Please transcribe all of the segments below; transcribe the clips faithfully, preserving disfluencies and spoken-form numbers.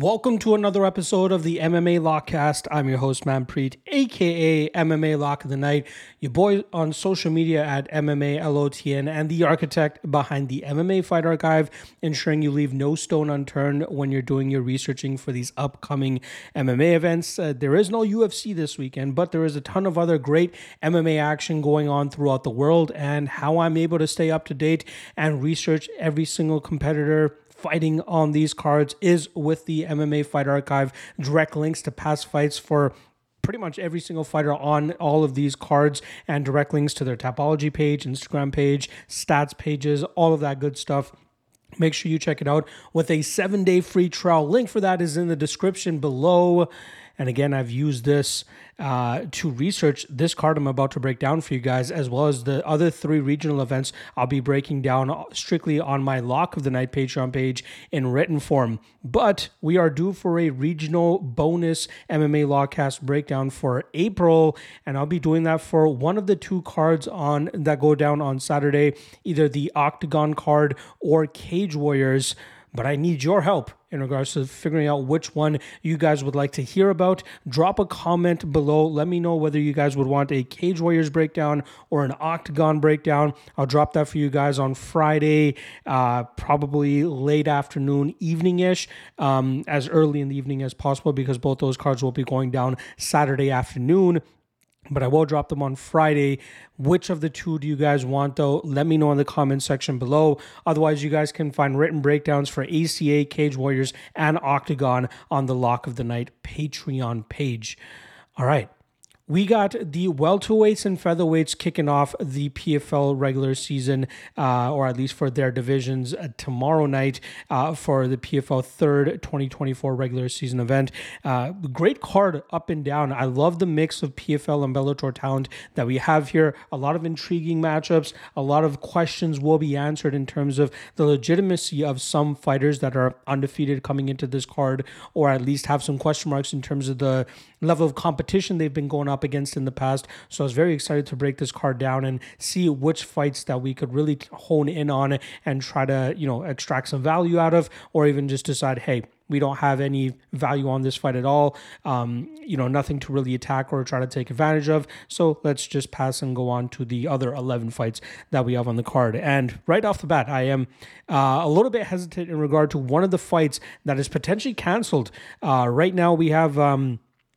Welcome to another episode of the M M A Lockcast. I'm your host, Manpreet, aka M M A Lock of the Night, your boy on social media at M M A L O T N, and the architect behind the M M A Fight Archive, ensuring you leave no stone unturned when you're doing your researching for these upcoming M M A events. Uh, there is no U F C this weekend, but there is a ton of other great M M A action going on throughout the world, and how I'm able to stay up to date and research every single competitor fighting on these cards is with the M M A Fight Archive. Direct links to past fights for pretty much every single fighter on all of these cards, and direct links to their Tapology page, Instagram page, stats pages, all of that good stuff. Make sure you check it out with a seven-day free trial. Link for that is in the description below. And again, I've used this uh, to research this card I'm about to break down for you guys, as well as the other three regional events I'll be breaking down strictly on my Lock of the Night Patreon page in written form. But we are due for a regional bonus M M A Lockcast breakdown for April, and I'll be doing that for one of the two cards on that go down on Saturday, either the Octagon card or Cage Warriors. But I need your help in regards to figuring out which one you guys would like to hear about. Drop a comment below. Let me know whether you guys would want a Cage Warriors breakdown or an Octagon breakdown. I'll drop that for you guys on Friday, uh, probably late afternoon, evening-ish, um, as early in the evening as possible, because both those cards will be going down Saturday afternoon. But I will drop them on Friday. Which of the two do you guys want, though? Let me know in the comment section below. Otherwise, you guys can find written breakdowns for A C A, Cage Warriors, and Octagon on the Lock of the Night Patreon page. All right. We got the welterweights and featherweights kicking off the P F L regular season, uh, or at least for their divisions, uh, tomorrow night uh, for the P F L third twenty twenty-four regular season event. Uh, great card up and down. I love the mix of P F L and Bellator talent that we have here. A lot of intriguing matchups. A lot of questions will be answered in terms of the legitimacy of some fighters that are undefeated coming into this card, or at least have some question marks in terms of the level of competition they've been going up against in the past. So I was very excited to break this card down and see which fights that we could really hone in on and try to, you know, extract some value out of, or even just decide, hey, we don't have any value on this fight at all. Um, you know, nothing to really attack or try to take advantage of. So let's just pass and go on to the other eleven fights that we have on the card. And right off the bat, I am uh, a little bit hesitant in regard to one of the fights that is potentially canceled. Uh, right now we have... Um,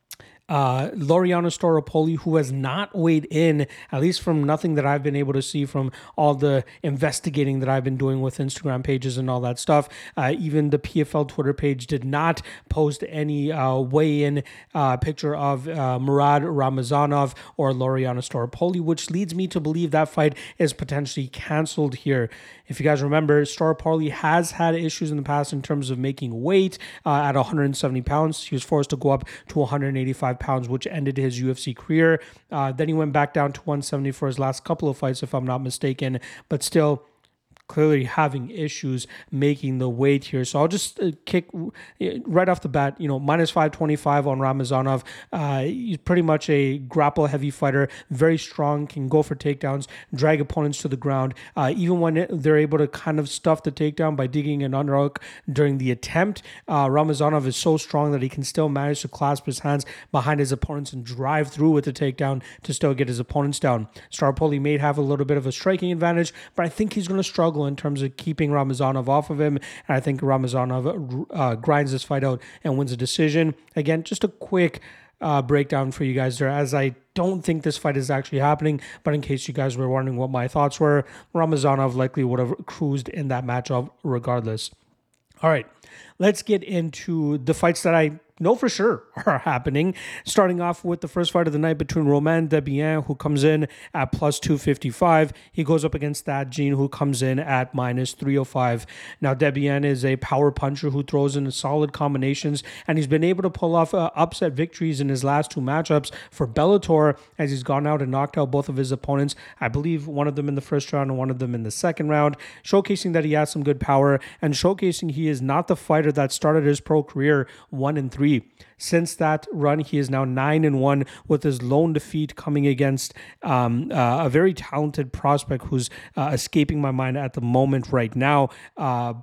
Uh, Laureano Staropoli, who has not weighed in, at least from nothing that I've been able to see from all the investigating that I've been doing with Instagram pages and all that stuff. Uh, even the P F L Twitter page did not post any uh, weigh-in uh, picture of uh, Murad Ramazanov or Laureano Staropoli, which leads me to believe that fight is potentially canceled here. If you guys remember, Staropoli has had issues in the past in terms of making weight uh, at one hundred seventy pounds. He was forced to go up to one hundred eighty-five pounds, which ended his U F C career. Uh, then he went back down to one seventy for his last couple of fights, if I'm not mistaken, but still clearly having issues making the weight here. So I'll just uh, kick right off the bat, you know, minus five twenty-five on Ramazanov. Uh, he's pretty much a grapple heavy fighter, very strong, can go for takedowns, drag opponents to the ground. Uh, even when it, they're able to kind of stuff the takedown by digging an underhook during the attempt, uh, Ramazanov is so strong that he can still manage to clasp his hands behind his opponents and drive through with the takedown to still get his opponents down. Staropoli may have a little bit of a striking advantage, but I think he's going to struggle in terms of keeping Ramazanov off of him. And I think Ramazanov uh, grinds this fight out and wins a decision. Again, just a quick uh, breakdown for you guys there, as I don't think this fight is actually happening. But in case you guys were wondering what my thoughts were, Ramazanov likely would have cruised in that matchup regardless. All right, let's get into the fights that I know for sure are happening. Starting off with the first fight of the night between Romain Desbiens, who comes in at plus two fifty-five. He goes up against Thad Jean, who comes in at minus three oh five. Now, Desbiens is a power puncher who throws in solid combinations, and he's been able to pull off uh, upset victories in his last two matchups for Bellator, as he's gone out and knocked out both of his opponents. I believe one of them in the first round and one of them in the second round, showcasing that he has some good power and showcasing he is not the fighter that started his pro career one and three. Since that run, he is now nine and one with his lone defeat coming against um, uh, a very talented prospect who's uh, escaping my mind at the moment right now. Uh, but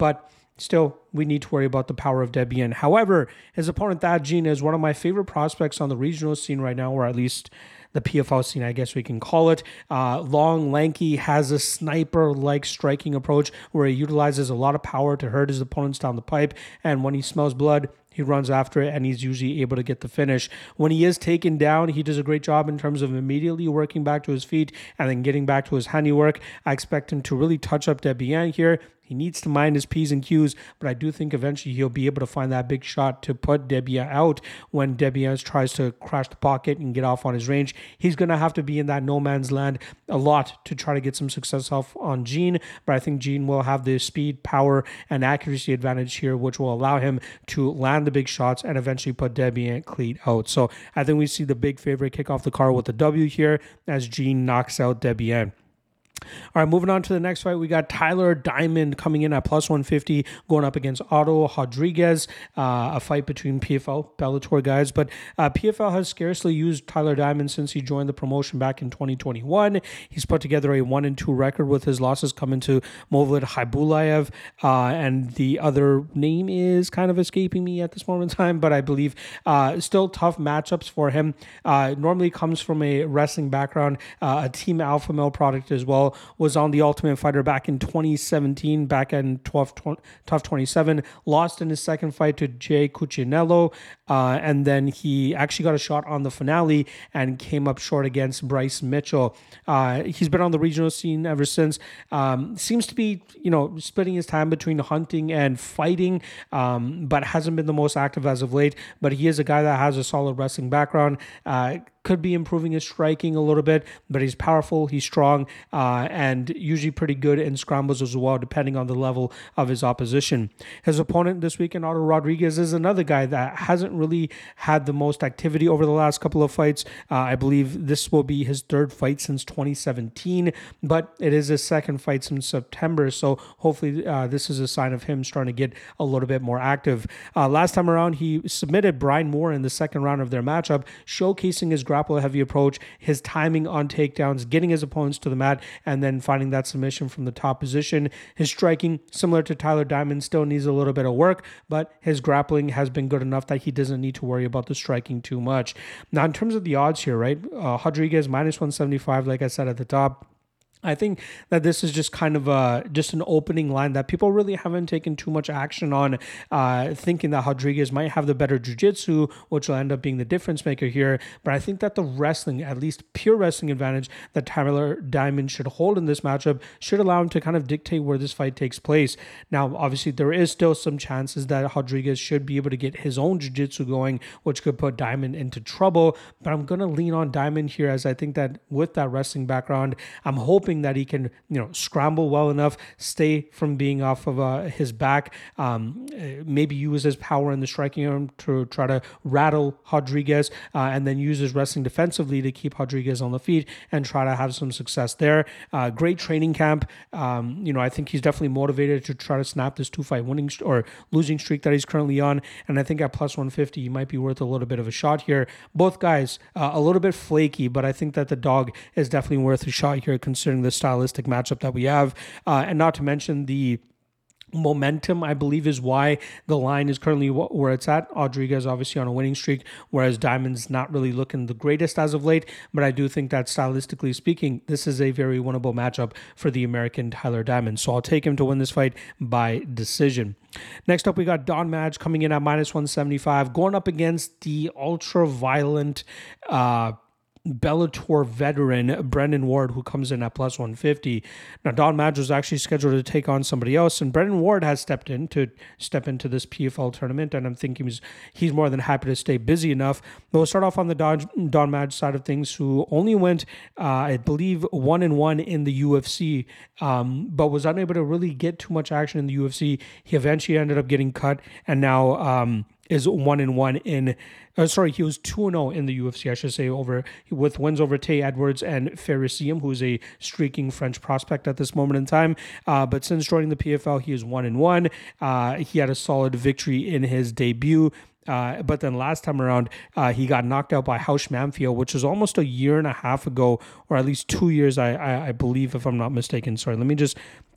still, we need to worry about the power of Debian. However, his opponent, Thad Gene, is one of my favorite prospects on the regional scene right now, or at least the P F L scene, I guess we can call it. Uh, long, lanky, has a sniper-like striking approach where he utilizes a lot of power to hurt his opponents down the pipe, and when he smells blood, he runs after it, and he's usually able to get the finish. When he is taken down, he does a great job in terms of immediately working back to his feet and then getting back to his handiwork. I expect him to really touch up Debian here. He needs to mind his P's and Q's, but I do think eventually he'll be able to find that big shot to put Debian out when Debian tries to crash the pocket and get off on his range. He's going to have to be in that no man's land a lot to try to get some success off on Gene, but I think Gene will have the speed, power, and accuracy advantage here, which will allow him to land the big shots and eventually put Debian cleat out. So I think we see the big favorite kick off the card with a W here as Gene knocks out Debian. All right, moving on to the next fight, we got Tyler Diamond coming in at plus one fifty, going up against Otto Rodriguez, uh, a fight between P F L, Bellator guys. But uh, P F L has scarcely used Tyler Diamond since he joined the promotion back in twenty twenty-one. He's put together a one and two record with his losses coming to Movlid Khaybulaev, uh, and the other name is kind of escaping me at this moment in time, but I believe uh, still tough matchups for him. Uh, normally comes from a wrestling background, uh, a Team Alpha Male product as well. Was on the Ultimate Fighter back in twenty seventeen, back in twelve, Tough twenty-seven, lost in his second fight to Jay Cuccinello, uh, and then he actually got a shot on the finale and came up short against Bryce Mitchell. Uh, he's been on the regional scene ever since. Um, seems to be, you know, splitting his time between hunting and fighting, um, but hasn't been the most active as of late. But he is a guy that has a solid wrestling background. Uh, could be improving his striking a little bit, but he's powerful, he's strong, uh, and usually pretty good in scrambles as well, depending on the level of his opposition. His opponent this weekend, Otto Rodriguez, is another guy that hasn't really had the most activity over the last couple of fights. Uh, I believe this will be his third fight since twenty seventeen, but it is his second fight since September, so hopefully uh, this is a sign of him starting to get a little bit more active. Uh, last time around, he submitted Brian Moore in the second round of their matchup, showcasing his grapple-heavy approach, his timing on takedowns, getting his opponents to the mat, and then finding that submission from the top position. His striking, similar to Tyler Diamond, still needs a little bit of work, but his grappling has been good enough that he doesn't need to worry about the striking too much. Now, in terms of the odds here, right, uh, Rodriguez minus one seventy-five, like I said at the top. I think that this is just kind of a, just an opening line that people really haven't taken too much action on, uh, thinking that Rodriguez might have the better jiu-jitsu, which will end up being the difference maker here. But I think that the wrestling, at least pure wrestling advantage that Tyler Diamond should hold in this matchup should allow him to kind of dictate where this fight takes place. Now, obviously, there is still some chances that Rodriguez should be able to get his own jiu-jitsu going, which could put Diamond into trouble. But I'm going to lean on Diamond here, as I think that with that wrestling background, I'm hoping that he can, you know, scramble well enough, stay from being off of uh, his back, um, maybe use his power in the striking arm to try to rattle Rodriguez, uh, and then use his wrestling defensively to keep Rodriguez on the feet and try to have some success there. Uh, great training camp. Um, you know, I think he's definitely motivated to try to snap this two-fight winning st- or losing streak that he's currently on, and I think at plus one fifty, he might be worth a little bit of a shot here. Both guys, uh, a little bit flaky, but I think that the dog is definitely worth a shot here, considering the stylistic matchup that we have, uh, and not to mention the momentum, I believe, is why the line is currently where it's at. Rodriguez obviously on a winning streak, whereas Diamond's not really looking the greatest as of late, but I do think that stylistically speaking, this is a very winnable matchup for the American Tyler Diamond. So I'll take him to win this fight by decision. Next up, we got Don Madge coming in at minus one seventy-five, going up against the ultra-violent uh Bellator veteran Brendan Ward, who comes in at plus one fifty. Now, Don Madge was actually scheduled to take on somebody else, and Brendan Ward has stepped in to step into this P F L tournament, and I'm thinking he's, he's more than happy to stay busy enough. But we'll start off on the Don, Don Madge side of things, who only went, uh, I believe, one and one in the U F C, um, but was unable to really get too much action in the U F C. He eventually ended up getting cut, and now um, is one and one in. Uh, sorry, he was two and zero in the U F C, I should say, over with wins over Tay Edwards and Ferricium, who is a streaking French prospect at this moment in time. Uh, but since joining the P F L, he is one and one. Uh, he had a solid victory in his debut. Uh, but then last time around, uh, he got knocked out by Hausch Manfield, which was almost a year and a half ago, or at least two years, I, I, I believe, if I'm not mistaken. Sorry, let me just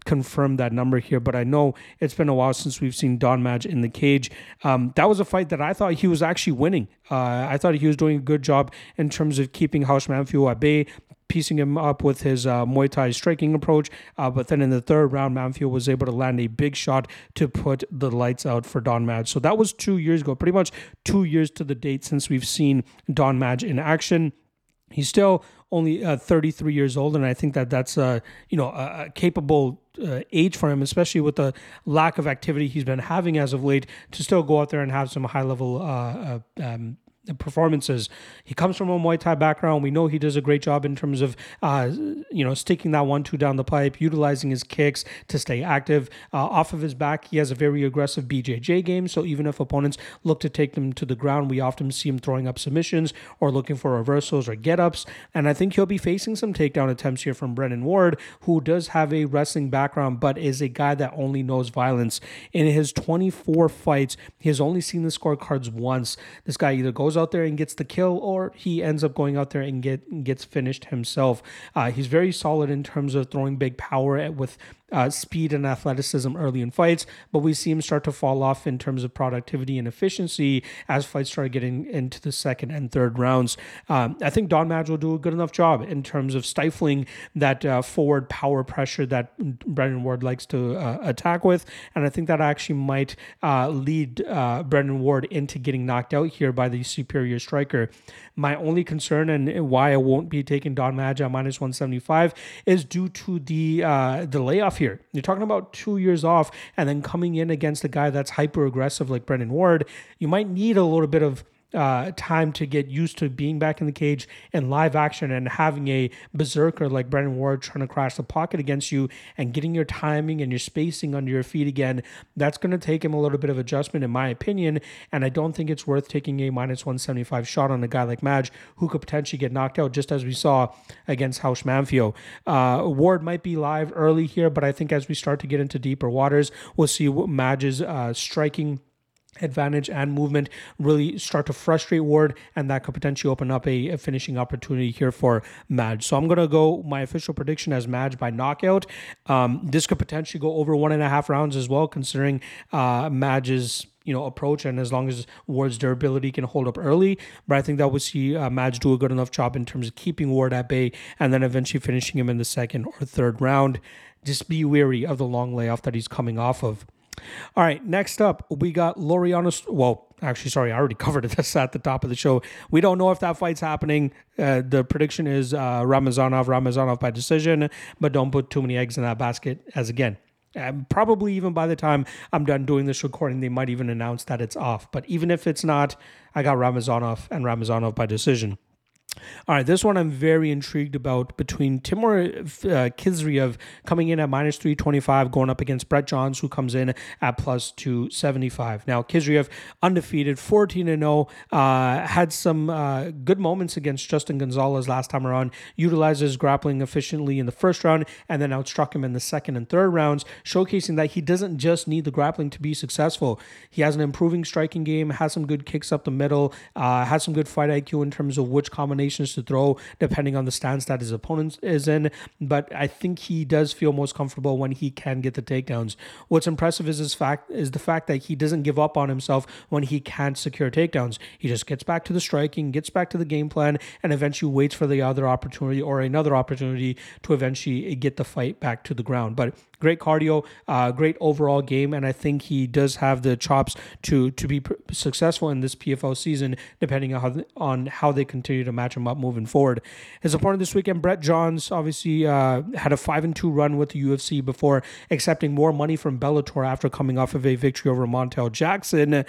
confirm that number here, but I know it's been a while since we've seen Don Madge in the cage. Um, that was a fight that I thought he was actually winning. Uh, I thought he was doing a good job in terms of keeping Raush Manfio at bay, piecing him up with his uh, Muay Thai striking approach. Uh, but then in the third round, Manfio was able to land a big shot to put the lights out for Don Madge. So that was two years ago, pretty much two years to the date since we've seen Don Madge in action. He's still only uh, thirty-three years old, and I think that that's a you know a, a capable uh, age for him, especially with the lack of activity he's been having as of late, to still go out there and have some high level uh, uh, um, performances. He comes from a Muay Thai background. We know he does a great job in terms of uh, you know sticking that one two down the pipe, utilizing his kicks to stay active. Uh, off of his back, he has a very aggressive B J J game, so even if opponents look to take them to the ground, we often see him throwing up submissions or looking for reversals or get-ups, and I think he'll be facing some takedown attempts here from Brennan Ward, who does have a wrestling background but is a guy that only knows violence. In his twenty-four fights, he has only seen the scorecards once. This guy either goes out there and gets the kill, or he ends up going out there and get gets finished himself. Uh, he's very solid in terms of throwing big power at, with uh, speed and athleticism early in fights, but we see him start to fall off in terms of productivity and efficiency as fights start getting into the second and third rounds. Um, I think Don Madge will do a good enough job in terms of stifling that uh, forward power pressure that Brennan Ward likes to uh, attack with, and I think that actually might uh, lead uh, Brennan Ward into getting knocked out here by the superior striker. My only concern and why I won't be taking Don Madge at minus one seventy-five is due to the uh, the layoff here. You're talking about two years off and then coming in against a guy that's hyper aggressive like Brennan Ward. You might need a little bit of Uh, time to get used to being back in the cage in live action and having a berserker like Brennan Ward trying to crash the pocket against you and getting your timing and your spacing under your feet again. That's going to take him a little bit of adjustment in my opinion, and I don't think it's worth taking a minus one seventy-five shot on a guy like Madge who could potentially get knocked out, just as we saw against Raush Manfio. Uh, Ward might be live early here, but I think as we start to get into deeper waters, we'll see what Madge's uh, striking advantage and movement really start to frustrate Ward, and that could potentially open up a, a finishing opportunity here for Madge. So I'm going to go my official prediction as Madge by knockout. Um, this could potentially go over one and a half rounds as well, considering uh, Madge's you know approach, and as long as Ward's durability can hold up early. But I think that we'll see uh, Madge do a good enough job in terms of keeping Ward at bay and then eventually finishing him in the second or third round. Just be wary of the long layoff that he's coming off of. All right, next up, we got Laureano. Well, actually, sorry, I already covered it. That's at the top of the show. We don't know if that fight's happening. Uh, the prediction is uh, Ramazanov, Ramazanov by decision, but don't put too many eggs in that basket, as again, um, probably even by the time I'm done doing this recording, they might even announce that it's off. But even if it's not, I got Ramazanov and Ramazanov by decision. All right, this one I'm very intrigued about, between Timur uh, Khizriev coming in at minus three twenty-five, going up against Brett Johns, who comes in at plus two seventy-five. Now, Khizriev, undefeated, fourteen and oh, uh, had some uh, good moments against Justin Gonzalez last time around, utilizes grappling efficiently in the first round, and then outstruck him in the second and third rounds, showcasing that he doesn't just need the grappling to be successful. He has an improving striking game, has some good kicks up the middle, uh, has some good fight I Q in terms of which combination to throw depending on the stance that his opponent is in, but I think he does feel most comfortable when he can get the takedowns. What's impressive is his fact is the fact that he doesn't give up on himself when he can't secure takedowns. He just gets back to the striking, gets back to the game plan, and eventually waits for the other opportunity or another opportunity to eventually get the fight back to the ground. But great cardio, uh, great overall game, and I think he does have the chops to to be pr- successful in this P F L season, depending on how, th- on how they continue to match him up moving forward. His opponent this weekend, Brett Johns, obviously uh, had a five and two run with the U F C before accepting more money from Bellator after coming off of a victory over Montel Jackson, uh,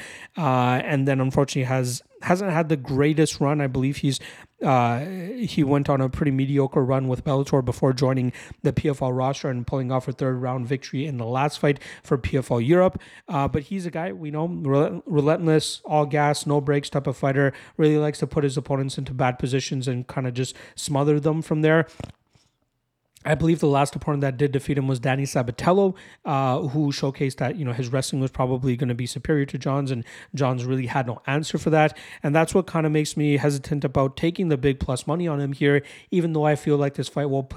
and then unfortunately has hasn't had the greatest run. I believe he's uh, he went on a pretty mediocre run with Bellator before joining the P F L roster and pulling off a third round victory in the last fight for P F L Europe. Uh, but he's a guy we know, rel- relentless, all gas, no breaks type of fighter. Really likes to put his opponents into bad positions and kind of just smother them from there. I believe the last opponent that did defeat him was Danny Sabatello, uh, who showcased that, you know, his wrestling was probably going to be superior to John's, and John's really had no answer for that. And that's what kind of makes me hesitant about taking the big plus money on him here, even though I feel like this fight will play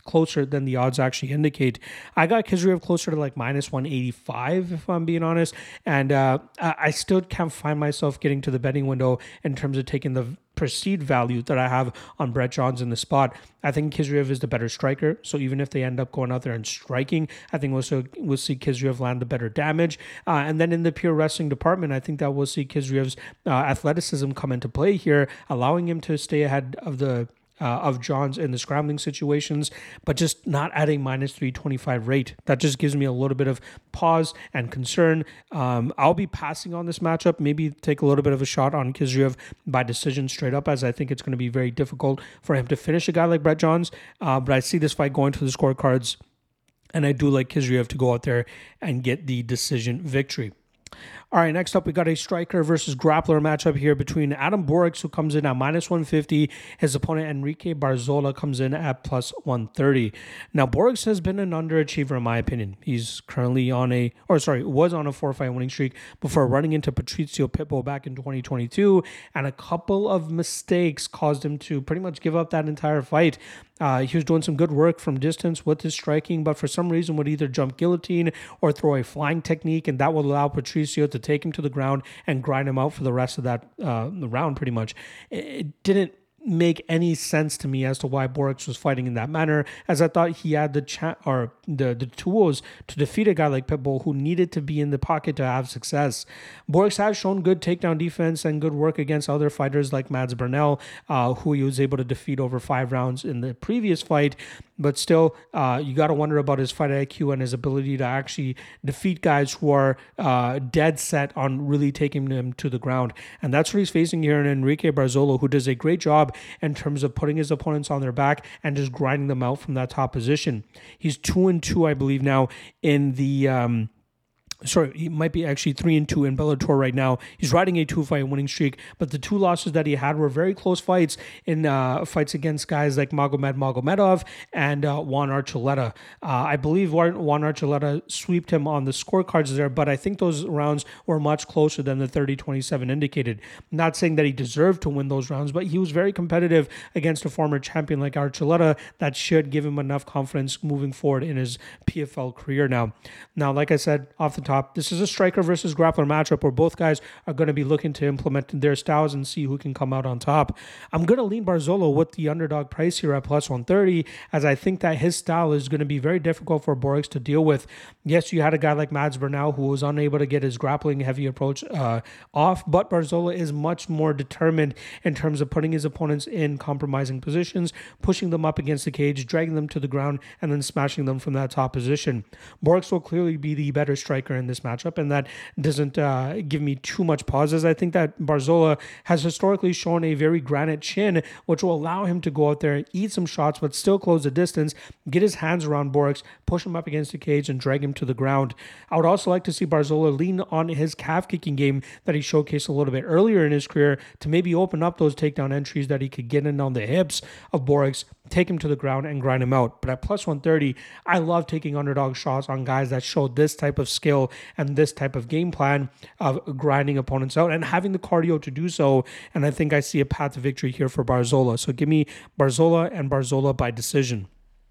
closer than the odds actually indicate. I got Khizriev closer to like minus one eighty-five, if I'm being honest. And uh, I I still can't find myself getting to the betting window in terms of taking the perceived value that I have on Brett Johns in the spot. I think Khizriev is the better striker. So even if they end up going out there and striking, I think we'll, so, we'll see Khizriev land the better damage. Uh, and then in the pure wrestling department, I think that we'll see Khizriev's uh, athleticism come into play here, allowing him to stay ahead of the Uh, of Johns in the scrambling situations, but just not adding minus three twenty-five rate. That just gives me a little bit of pause and concern. Um, I'll be passing on this matchup, maybe take a little bit of a shot on Khizriev by decision straight up, as I think it's going to be very difficult for him to finish a guy like Brett Johns. Uh, but I see this fight going to the scorecards, and I do like Khizriev to go out there and get the decision victory. All right, next up, we got a striker versus grappler matchup here between Adam Borics, who comes in at minus one fifty. His opponent, Enrique Barzola, comes in at plus one thirty. Now, Borics has been an underachiever, in my opinion. He's currently on a, or sorry, was on a four-fight winning streak before running into Patricio Pitbull back in twenty twenty-two, and a couple of mistakes caused him to pretty much give up that entire fight. Uh, he was doing some good work from distance with his striking, but for some reason would either jump guillotine or throw a flying technique, and that would allow Patricio to take him to the ground and grind him out for the rest of that uh, round, pretty much. It didn't make any sense to me as to why Borics was fighting in that manner, as I thought he had the cha- or the, the tools to defeat a guy like Pitbull who needed to be in the pocket to have success. Borics has shown good takedown defense and good work against other fighters like Mads Burnell, uh, who he was able to defeat over five rounds in the previous fight. But still, uh, you got to wonder about his fight I Q and his ability to actually defeat guys who are uh, dead set on really taking him to the ground. And that's what he's facing here in Enrique Barzola, who does a great job in terms of putting his opponents on their back and just grinding them out from that top position. He's two and two, I believe, now in the... Um, Sorry, he might be actually three and two in Bellator right now. He's riding a two-fight winning streak, but the two losses that he had were very close fights in uh, fights against guys like Magomed Magomedov and uh, Juan Archuleta. Uh, I believe Juan Archuleta sweeped him on the scorecards there, but I think those rounds were much closer than the thirty twenty-seven indicated. Not saying that he deserved to win those rounds, but he was very competitive against a former champion like Archuleta. That should give him enough confidence moving forward in his P F L career now. Now, like I said, off the top, this is a striker versus grappler matchup where both guys are going to be looking to implement their styles and see who can come out on top. I'm going to lean Barzola with the underdog price here at plus one thirty, as I think that his style is going to be very difficult for Borics to deal with. Yes, you had a guy like Mads Burnell who was unable to get his grappling heavy approach uh, off, but Barzola is much more determined in terms of putting his opponents in compromising positions, pushing them up against the cage, dragging them to the ground, and then smashing them from that top position. Borics will clearly be the better striker in this matchup, and that doesn't uh, give me too much pauses. I think that Barzola has historically shown a very granite chin, which will allow him to go out there, eat some shots, but still close the distance, get his hands around Borics, push him up against the cage, and drag him to the ground. I would also like to see Barzola lean on his calf kicking game that he showcased a little bit earlier in his career to maybe open up those takedown entries that he could get in on the hips of Borics, take him to the ground, and grind him out. But at plus one thirty, I love taking underdog shots on guys that show this type of skill and this type of game plan of grinding opponents out and having the cardio to do so. And I think I see a path to victory here for Barzola. So give me Barzola and Barzola by decision.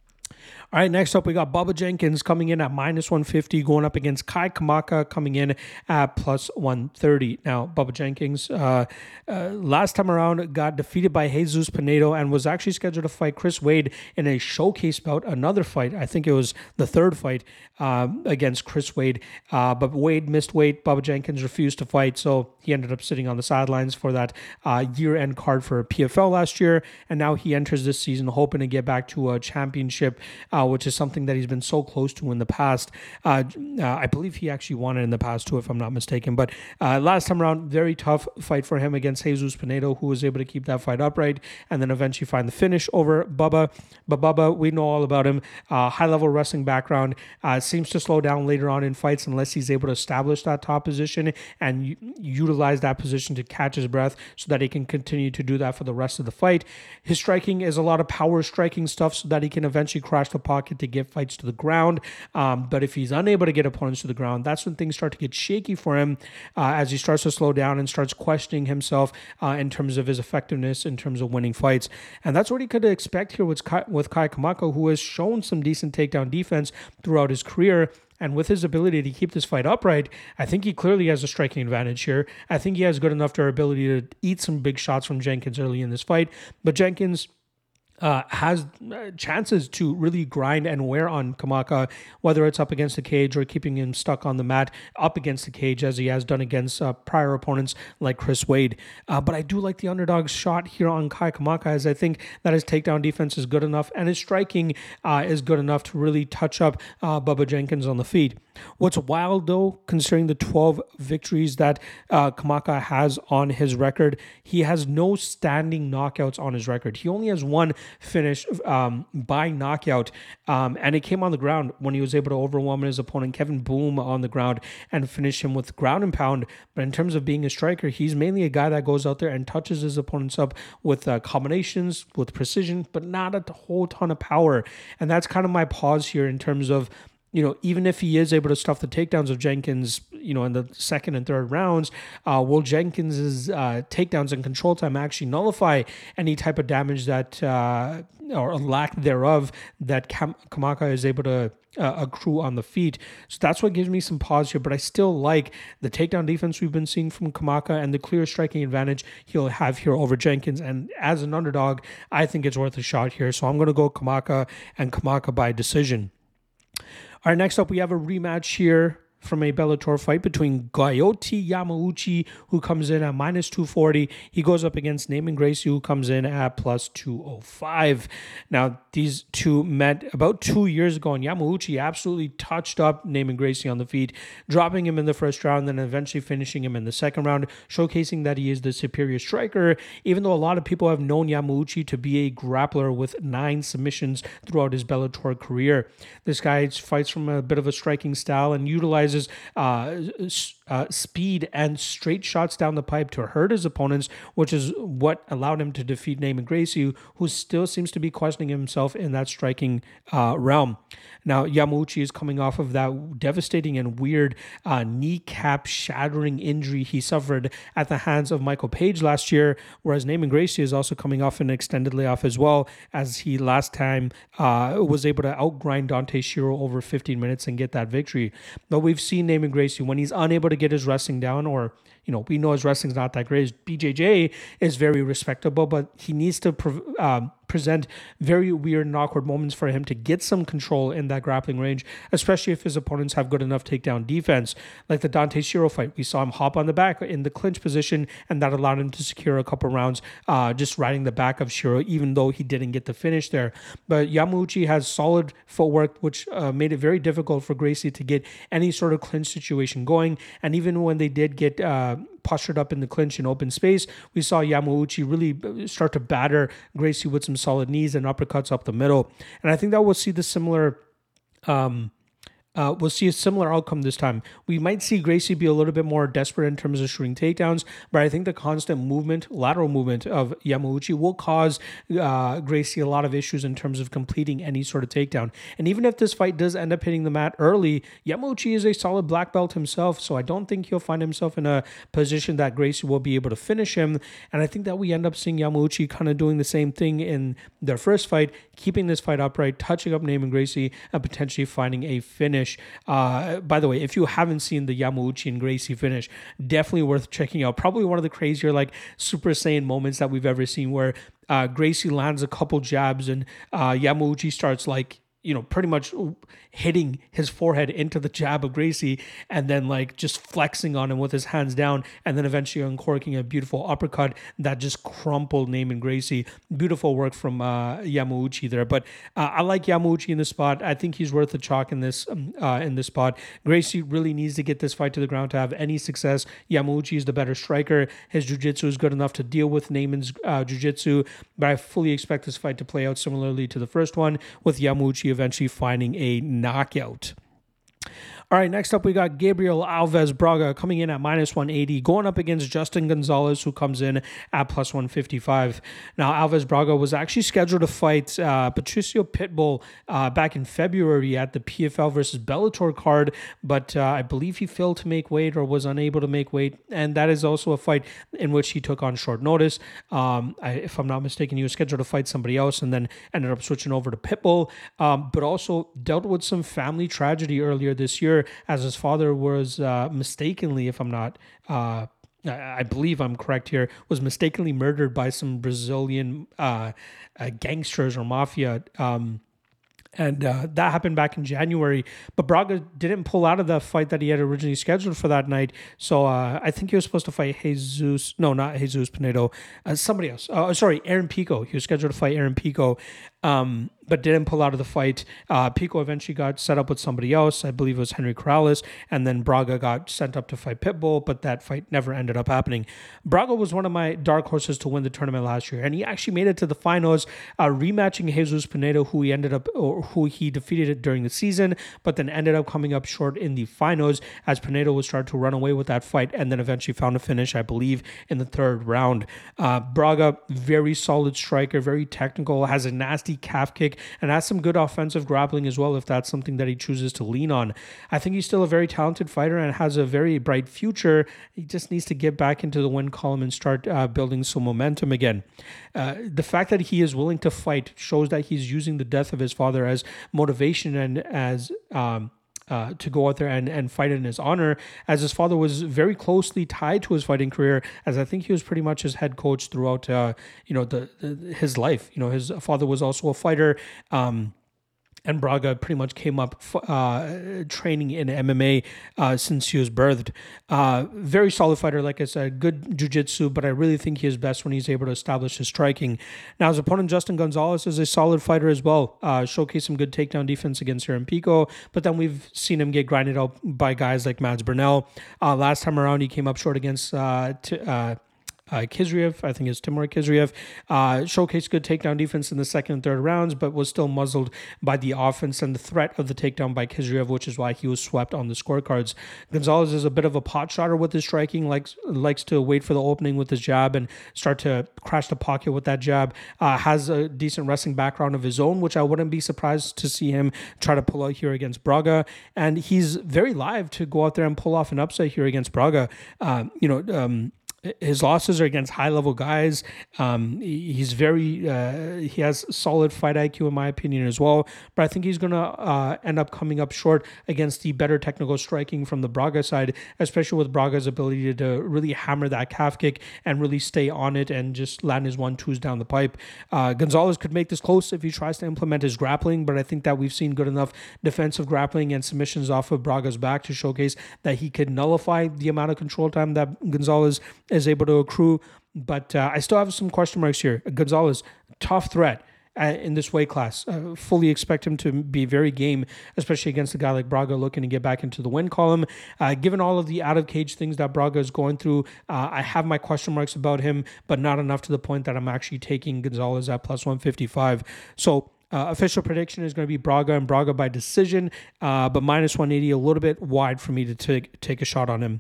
All right, next up, we got Bubba Jenkins coming in at minus one fifty, going up against Kai Kamaka coming in at plus one thirty. Now, Bubba Jenkins, uh, uh, last time around, got defeated by Jesus Pinedo and was actually scheduled to fight Chris Wade in a showcase bout, another fight. I think it was the third fight uh, against Chris Wade. Uh, but Wade missed weight. Bubba Jenkins refused to fight, so he ended up sitting on the sidelines for that uh, year-end card for P F L last year. And now he enters this season hoping to get back to a championship, uh, which is something that he's been so close to in the past. Uh, uh, I believe he actually won it in the past too, if I'm not mistaken. But uh, last time around, very tough fight for him against Jesus Pinedo, who was able to keep that fight upright and then eventually find the finish over Bubba. But Bubba, we know all about him. Uh, high-level wrestling background. Uh, seems to slow down later on in fights unless he's able to establish that top position and u- utilize that position to catch his breath so that he can continue to do that for the rest of the fight. His striking is a lot of power striking stuff so that he can eventually crash the pocket to get fights to the ground. Um, but if he's unable to get opponents to the ground, that's when things start to get shaky for him uh, as he starts to slow down and starts questioning himself uh, in terms of his effectiveness, in terms of winning fights. And that's what he could expect here with Kai, with Kai Kamaka, who has shown some decent takedown defense throughout his career. And with his ability to keep this fight upright, I think he clearly has a striking advantage here. I think he has good enough durability to eat some big shots from Jenkins early in this fight. But Jenkins Uh, has uh, chances to really grind and wear on Kamaka, whether it's up against the cage or keeping him stuck on the mat up against the cage, as he has done against uh, prior opponents like Chris Wade. Uh, but I do like the underdog's shot here on Kai Kamaka, as I think that his takedown defense is good enough and his striking uh, is good enough to really touch up uh, Bubba Jenkins on the feet. What's wild, though, considering the twelve victories that uh, Kamaka has on his record, he has no standing knockouts on his record. He only has one finish um, by knockout, um, and it came on the ground when he was able to overwhelm his opponent, Kevin Boom, on the ground and finish him with ground and pound. But in terms of being a striker, he's mainly a guy that goes out there and touches his opponents up with uh, combinations, with precision, but not a whole ton of power. And that's kind of my pause here in terms of, you know, even if he is able to stuff the takedowns of Jenkins, you know, in the second and third rounds, uh, will Jenkins's uh, takedowns and control time actually nullify any type of damage that, uh, or lack thereof, that Kam- Kamaka is able to uh, accrue on the feet? So that's what gives me some pause here. But I still like the takedown defense we've been seeing from Kamaka and the clear striking advantage he'll have here over Jenkins. And as an underdog, I think it's worth a shot here. So I'm going to go Kamaka and Kamaka by decision. All right, next up, we have a rematch here from a Bellator fight between Goyoti Yamauchi, who comes in at minus two forty. He goes up against Neiman Gracie, who comes in at plus two oh five. Now, these two met about two years ago, and Yamauchi absolutely touched up Neiman Gracie on the feet, dropping him in the first round, then eventually finishing him in the second round, showcasing that he is the superior striker, even though a lot of people have known Yamauchi to be a grappler with nine submissions throughout his Bellator career. This guy fights from a bit of a striking style and utilizes Uh, uh, speed and straight shots down the pipe to hurt his opponents, which is what allowed him to defeat Neiman Gracie, who still seems to be questioning himself in that striking uh, realm. Now, Yamauchi is coming off of that devastating and weird uh, kneecap shattering injury he suffered at the hands of Michael Page last year, whereas Neiman Gracie is also coming off an extended layoff as well, as he last time uh, was able to outgrind Dante Shiro over fifteen minutes and get that victory. But we've seen Neiman Gracie, when he's unable to get his wrestling down, or, you know, we know his wrestling's not that great. His B J J is very respectable, but he needs to pre- uh, present very weird and awkward moments for him to get some control in that grappling range, especially if his opponents have good enough takedown defense. Like the Dante Shiro fight, we saw him hop on the back in the clinch position, and that allowed him to secure a couple rounds uh, just riding the back of Shiro, even though he didn't get the finish there. But Yamauchi has solid footwork, which uh, made it very difficult for Gracie to get any sort of clinch situation going. And even when they did get uh, postured up in the clinch in open space, we saw Yamauchi really start to batter Gracie with some solid knees and uppercuts up the middle. And I think that we'll see the similar um, Uh, we'll see a similar outcome this time. We might see Gracie be a little bit more desperate in terms of shooting takedowns, but I think the constant movement, lateral movement of Yamauchi will cause uh, Gracie a lot of issues in terms of completing any sort of takedown. And even if this fight does end up hitting the mat early, Yamauchi is a solid black belt himself, so I don't think he'll find himself in a position that Gracie will be able to finish him. And I think that we end up seeing Yamauchi kind of doing the same thing in their first fight, keeping this fight upright, touching up Neiman Gracie, and potentially finding a finish. Uh, by the way, if you haven't seen the Yamauchi and Gracie finish, definitely worth checking out. Probably one of the crazier, like, Super Saiyan moments that we've ever seen, where uh, Gracie lands a couple jabs and uh, Yamauchi starts, like, you know, pretty much hitting his forehead into the jab of Gracie, and then like just flexing on him with his hands down, and then eventually uncorking a beautiful uppercut that just crumpled Neiman Gracie. Beautiful work from uh, Yamauchi there. But uh, I like Yamauchi in this spot. I think he's worth a chalk in this um, uh, in this spot. Gracie really needs to get this fight to the ground to have any success. Yamauchi is the better striker. His jiu-jitsu is good enough to deal with Neiman's uh, jiu-jitsu, but I fully expect this fight to play out similarly to the first one, with Yamauchi eventually finding a knockout. All right, next up we got Gabriel Alves Braga coming in at minus one eighty, going up against Justin Gonzalez, who comes in at plus one fifty-five. Now, Alves Braga was actually scheduled to fight uh, Patricio Pitbull uh, back in February at the P F L versus Bellator card, but uh, I believe he failed to make weight or was unable to make weight, and that is also a fight in which he took on short notice. Um, I, if I'm not mistaken, he was scheduled to fight somebody else and then ended up switching over to Pitbull, um, but also dealt with some family tragedy earlier this year, as his father was uh, mistakenly, if I'm not, uh, I believe I'm correct here, was mistakenly murdered by some Brazilian uh, uh, gangsters or mafia. Um, And uh, that happened back in January. But Braga didn't pull out of the fight that he had originally scheduled for that night. So uh, I think he was supposed to fight Jesus. No, not Jesus Pinedo. Uh, somebody else. Uh, sorry, Aaron Pico. He was scheduled to fight Aaron Pico, um, but didn't pull out of the fight. Uh, Pico eventually got set up with somebody else. I believe it was Henry Corrales. And then Braga got sent up to fight Pitbull, but that fight never ended up happening. Braga was one of my dark horses to win the tournament last year. And he actually made it to the finals, uh, rematching Jesus Pinedo, who he ended up... Or who he defeated during the season, but then ended up coming up short in the finals as Pinedo was starting to run away with that fight and then eventually found a finish, I believe, in the third round. Uh, Braga, very solid striker, very technical, has a nasty calf kick, and has some good offensive grappling as well if that's something that he chooses to lean on. I think he's still a very talented fighter and has a very bright future. He just needs to get back into the win column and start uh, building some momentum again. Uh, the fact that he is willing to fight shows that he's using the death of his father as motivation and as um, uh, to go out there and, and fight in his honor, as his father was very closely tied to his fighting career, as I think he was pretty much his head coach throughout uh, you know the, the his life. You know, his father was also a fighter. Um, And Braga pretty much came up uh, training in M M A uh, since he was birthed. Uh, very solid fighter, like I said, good jiu-jitsu, but I really think he is best when he's able to establish his striking. Now, his opponent, Justin Gonzalez, is a solid fighter as well. Uh, showcased some good takedown defense against Aaron Pico, but then we've seen him get grinded out by guys like Mads Burnell. Uh, last time around, he came up short against uh, t- uh Uh, Kizriev, I think it's Timur Kizriev, uh, showcased good takedown defense in the second and third rounds, but was still muzzled by the offense and the threat of the takedown by Kizriev, which is why he was swept on the scorecards. Gonzalez is a bit of a pot shotter with his striking, likes likes to wait for the opening with his jab and start to crash the pocket with that jab. Uh, has a decent wrestling background of his own, which I wouldn't be surprised to see him try to pull out here against Braga. And he's very live to go out there and pull off an upset here against Braga. Uh, you know, um, His losses are against high-level guys. Um, he's very, uh, he has solid fight I Q in my opinion as well. But I think he's going to uh, end up coming up short against the better technical striking from the Braga side, especially with Braga's ability to really hammer that calf kick and really stay on it and just land his one-twos down the pipe. Uh, Gonzalez could make this close if he tries to implement his grappling, but I think that we've seen good enough defensive grappling and submissions off of Braga's back to showcase that he could nullify the amount of control time that Gonzalez is able to accrue, but uh, I still have some question marks here. Gonzalez, tough threat uh, in this weight class. Uh, fully expect him to be very game, especially against a guy like Braga looking to get back into the win column. Uh, given all of the out-of-cage things that Braga is going through, uh, I have my question marks about him, but not enough to the point that I'm actually taking Gonzalez at plus one fifty-five. So Uh, official prediction is going to be Braga and Braga by decision, uh, but minus one eighty, a little bit wide for me to take take a shot on him.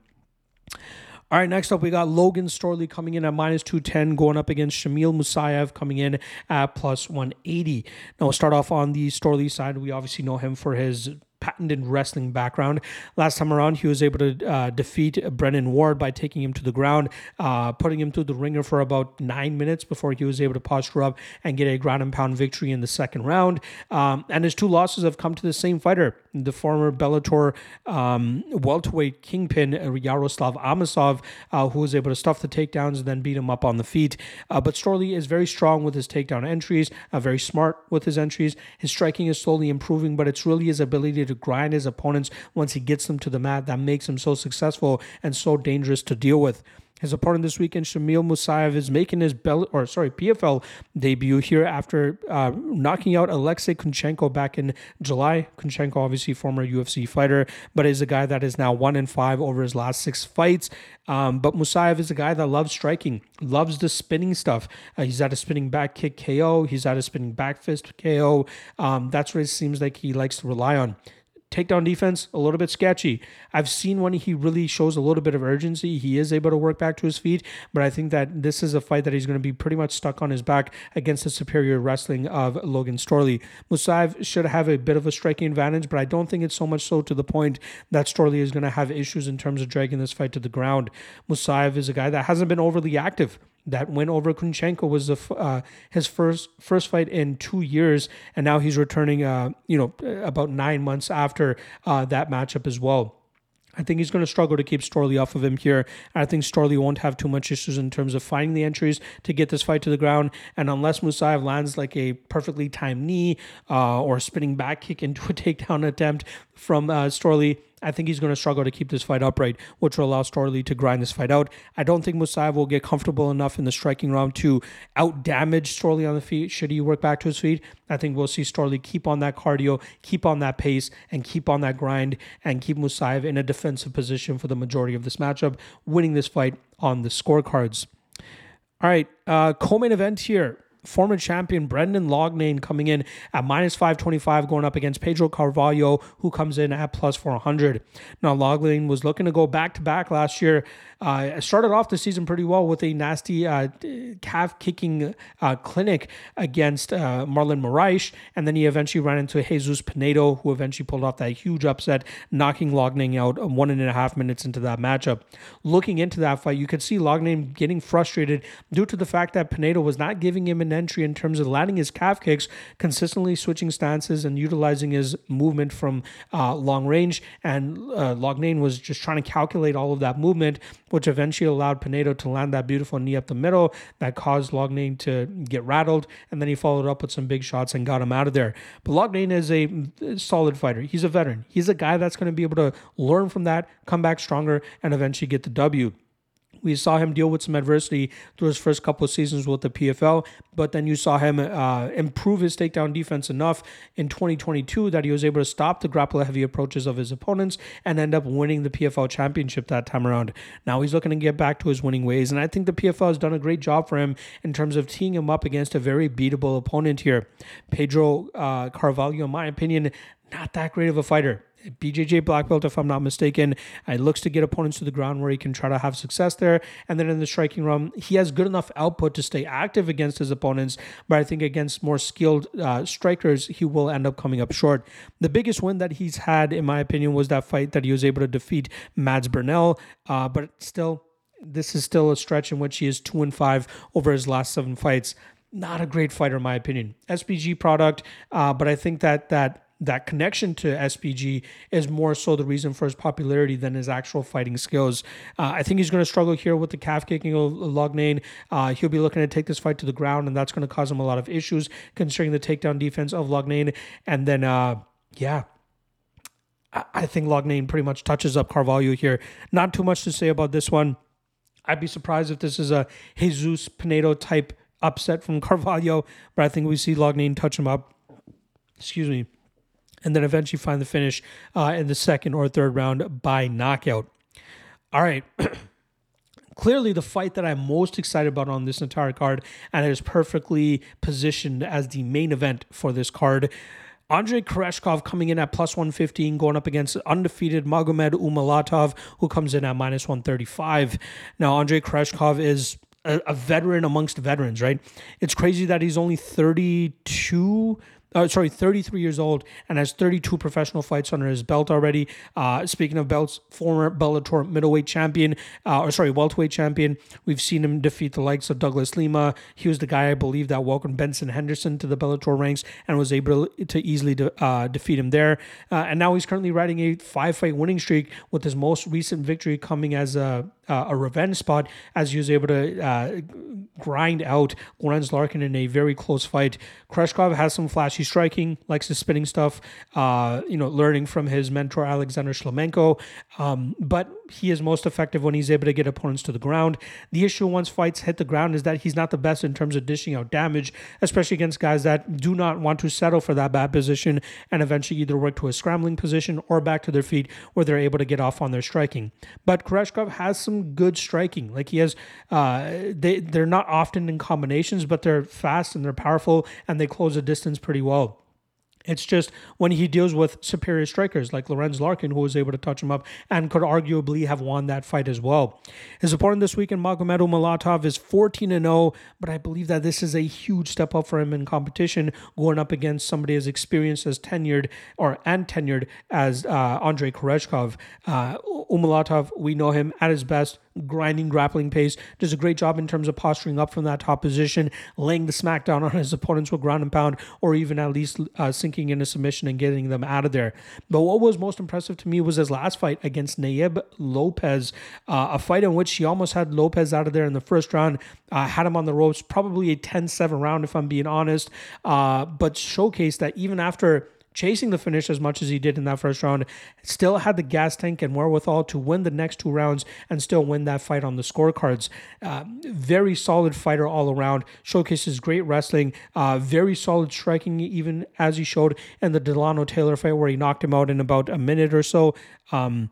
All right, next up, we got Logan Storley coming in at minus two ten, going up against Shamil Musayev coming in at plus one eighty. Now, we'll start off on the Storley side. We obviously know him for his patented wrestling background. Last time around, he was able to uh, defeat Brennan Ward by taking him to the ground, uh, putting him through the ringer for about nine minutes before he was able to posture up and get a ground and pound victory in the second round. Um, and his two losses have come to the same fighter, the former Bellator um, welterweight kingpin Yaroslav Amosov, uh, who was able to stuff the takedowns and then beat him up on the feet. Uh, but Storley is very strong with his takedown entries, uh, very smart with his entries. His striking is slowly improving, but it's really his ability to grind his opponents once he gets them to the mat that makes him so successful and so dangerous to deal with. His opponent this weekend, Shamil Musayev, is making his Bell or sorry P F L debut here after uh, knocking out Alexei Kunchenko back in July. Kunchenko, obviously former U F C fighter, but is a guy that is now one and five over his last six fights. Um, but Musayev is a guy that loves striking, loves the spinning stuff. Uh, he's at a spinning back kick K O. He's at a spinning back fist K O. Um, that's what it seems like he likes to rely on. takedown defense, a little bit sketchy. I've seen when he really shows a little bit of urgency, he is able to work back to his feet, but I think that this is a fight that he's going to be pretty much stuck on his back against the superior wrestling of Logan Storley. Musayev should have a bit of a striking advantage, but I don't think it's so much so to the point that Storley is going to have issues in terms of dragging this fight to the ground. Musayev is a guy that hasn't been overly active. That win over Kunchenko was the, uh, his first first fight in two years, and now he's returning, uh, you know, about nine months after uh, that matchup as well. I think he's going to struggle to keep Storley off of him here. I think Storley won't have too much issues in terms of finding the entries to get this fight to the ground. And unless Musayev lands like a perfectly timed knee uh, or a spinning back kick into a takedown attempt from uh, Storley, I think he's going to struggle to keep this fight upright, which will allow Storley to grind this fight out. I don't think Musayev will get comfortable enough in the striking round to out-damage Storley on the feet should he work back to his feet. I think we'll see Storley keep on that cardio, keep on that pace, and keep on that grind, and keep Musayev in a defensive position for the majority of this matchup, winning this fight on the scorecards. All right, uh, co-main event here. Former champion Brendan Loughnane coming in at minus five twenty-five, going up against Pedro Carvalho, who comes in at plus four hundred. Now, Loughnane was looking to go back-to-back last year. Uh, started off the season pretty well with a nasty uh, calf-kicking uh, clinic against uh, Marlon Moraes, and then he eventually ran into Jesus Pinedo, who eventually pulled off that huge upset, knocking Loughnane out one and a half minutes into that matchup. Looking into that fight, you could see Loughnane getting frustrated due to the fact that Pinedo was not giving him an entry in terms of landing his calf kicks, consistently switching stances and utilizing his movement from uh, long range. And uh, Loughnane was just trying to calculate all of that movement, which eventually allowed Pinedo to land that beautiful knee up the middle that caused Loughnane to get rattled. And then he followed up with some big shots and got him out of there. But Loughnane is a solid fighter. He's a veteran. He's a guy that's going to be able to learn from that, come back stronger, and eventually get the W. We saw him deal with some adversity through his first couple of seasons with the P F L, but then you saw him uh, improve his takedown defense enough in twenty twenty-two that he was able to stop the grapple-heavy approaches of his opponents and end up winning the P F L championship that time around. Now he's looking to get back to his winning ways, and I think the P F L has done a great job for him in terms of teeing him up against a very beatable opponent here. Pedro uh, Carvalho, in my opinion, not that great of a fighter. B J J black belt, if I'm not mistaken. It looks to get opponents to the ground where he can try to have success there. And then in the striking realm, he has good enough output to stay active against his opponents. But I think against more skilled uh, strikers, he will end up coming up short. The biggest win that he's had, in my opinion, was that fight that he was able to defeat Mads Burnell. Uh, but still, this is still a stretch in which he is two and five over his last seven fights. Not a great fighter, in my opinion. S P G product, uh, but I think that that that connection to S P G is more so the reason for his popularity than his actual fighting skills. Uh, I think he's going to struggle here with the calf kicking of Loughnane. Uh, he'll be looking to take this fight to the ground, and that's going to cause him a lot of issues considering the takedown defense of Loughnane. And then, uh, yeah, I-, I think Loughnane pretty much touches up Carvalho here. Not too much to say about this one. I'd be surprised if this is a Jesus Pinedo type upset from Carvalho, but I think we see Loughnane touch him up. Excuse me. And then eventually find the finish uh, in the second or third round by knockout. All right. Clearly the fight that I'm most excited about on this entire card, and it is perfectly positioned as the main event for this card. Andrei Koreshkov coming in at plus one fifteen, going up against undefeated Magomed Umalatov, who comes in at minus one thirty-five. Now, Andrei Koreshkov is a, a veteran amongst veterans, right? It's crazy that he's only thirty-two Uh, sorry, thirty-three years old and has thirty-two professional fights under his belt already. Uh, speaking of belts, former Bellator middleweight champion, uh, or sorry, welterweight champion. We've seen him defeat the likes of Douglas Lima. He was the guy, I believe, that welcomed Benson Henderson to the Bellator ranks and was able to easily de- uh, defeat him there. Uh, and now he's currently riding a five-fight winning streak with his most recent victory coming as a Uh, a revenge spot as he was able to uh, grind out Lorenz Larkin in a very close fight. Koreshkov has some flashy striking, likes the spinning stuff, uh, you know, learning from his mentor Alexander Shlemenko, um, but he is most effective when he's able to get opponents to the ground. The issue once fights hit the ground is that he's not the best in terms of dishing out damage, especially against guys that do not want to settle for that bad position and eventually either work to a scrambling position or back to their feet where they're able to get off on their striking. But Koreshkov has some good striking. Like he has, uh, they, they're not often in combinations, but they're fast and they're powerful and they close the distance pretty well. It's just when he deals with superior strikers like Lorenz Larkin, who was able to touch him up and could arguably have won that fight as well. His opponent this week in Magomed Umalatov is fourteen and oh, but I believe that this is a huge step up for him in competition, going up against somebody as experienced as tenured or and tenured as uh, Andrei Koreshkov. Uh, Umalatov, we know him at his best, grinding grappling pace, does a great job in terms of posturing up from that top position, laying the smackdown on his opponents with ground and pound, or even at least uh, sinking in a submission and getting them out of there. But what was most impressive to me was his last fight against Naib Lopez, uh, a fight in which he almost had Lopez out of there in the first round, uh, had him on the ropes, probably a ten seven round if I'm being honest, uh, but showcased that even after chasing the finish as much as he did in that first round, still had the gas tank and wherewithal to win the next two rounds and still win that fight on the scorecards. Uh, very solid fighter all around, showcases great wrestling, uh, very solid striking, even as he showed in the Delano Taylor fight where he knocked him out in about a minute or so. Um,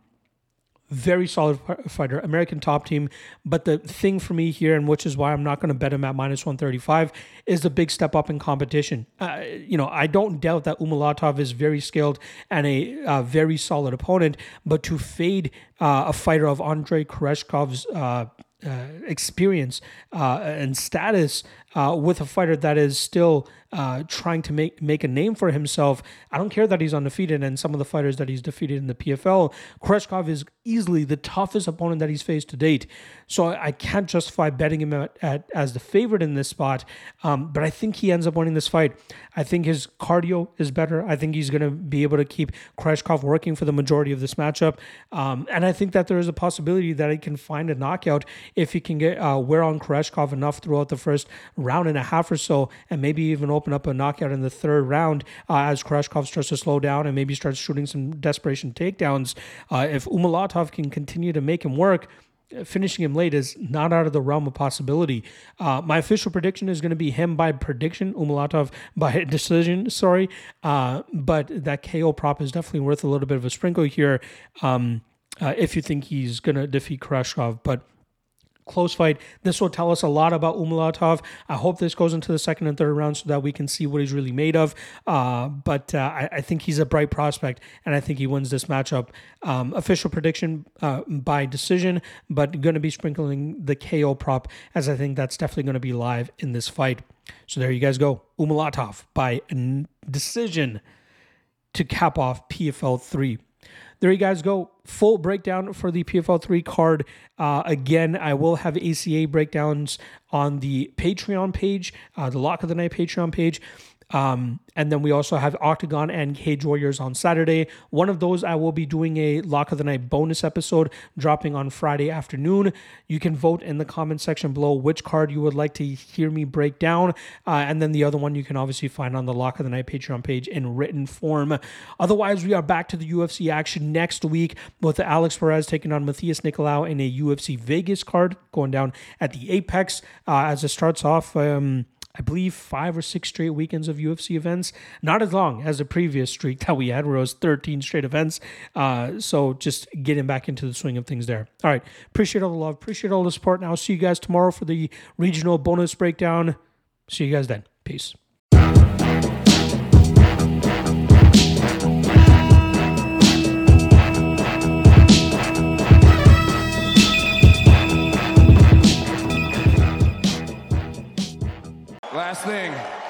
Very solid fighter, American top team. But the thing for me here, and which is why I'm not going to bet him at minus one thirty-five, is the big step up in competition. Uh, you know, I don't doubt that Umalatov is very skilled and a uh, very solid opponent, but to fade uh, a fighter of Andrei Koreshkov's uh, uh, experience uh, and status uh, with a fighter that is still Uh, trying to make make a name for himself. I don't care that he's undefeated, and some of the fighters that he's defeated in the P F L, Koreshkov is easily the toughest opponent that he's faced to date. So I, I can't justify betting him at, at as the favorite in this spot. Um, but I think he ends up winning this fight. I think his cardio is better. I think he's going to be able to keep Koreshkov working for the majority of this matchup. Um, and I think that there is a possibility that he can find a knockout if he can get uh, wear on Koreshkov enough throughout the first round and a half or so, and maybe even open open up a knockout in the third round uh, as Koreshkov starts to slow down and maybe starts shooting some desperation takedowns. Uh, if Umalatov can continue to make him work, finishing him late is not out of the realm of possibility. Uh, my official prediction is going to be him by prediction, Umalatov by decision, sorry. Uh, but that K O prop is definitely worth a little bit of a sprinkle here um, uh, if you think he's going to defeat Koreshkov. But close fight. This will tell us a lot about Umalatov. I hope this goes into the second and third round so that we can see what he's really made of. Uh, but uh, I, I think he's a bright prospect, and I think he wins this matchup. Um, official prediction uh, by decision, but going to be sprinkling the K O prop, as I think that's definitely going to be live in this fight. So there you guys go. Umalatov by decision to cap off P F L three. There you guys go. Full breakdown for the P F L three card. Uh, again, I will have A C A breakdowns on the Patreon page, uh, the Lock of the Night Patreon page. Um, and then we also have Octagon and Cage Warriors on Saturday. One of those I will be doing a Lock of the Night bonus episode dropping on Friday afternoon. You can vote in the comment section below which card you would like to hear me break down. Uh, and then the other one you can obviously find on the Lock of the Night Patreon page in written form. Otherwise, we are back to the U F C action next week with Alex Perez taking on Matthias Nicolau in a U F C Vegas card going down at the Apex. Uh, as it starts off, um, I believe five or six straight weekends of U F C events. Not as long as the previous streak that we had, where it was thirteen straight events. Uh, so just getting back into the swing of things there. All right. Appreciate all the love. Appreciate all the support. And I'll see you guys tomorrow for the regional bonus breakdown. See you guys then. Peace. Last thing.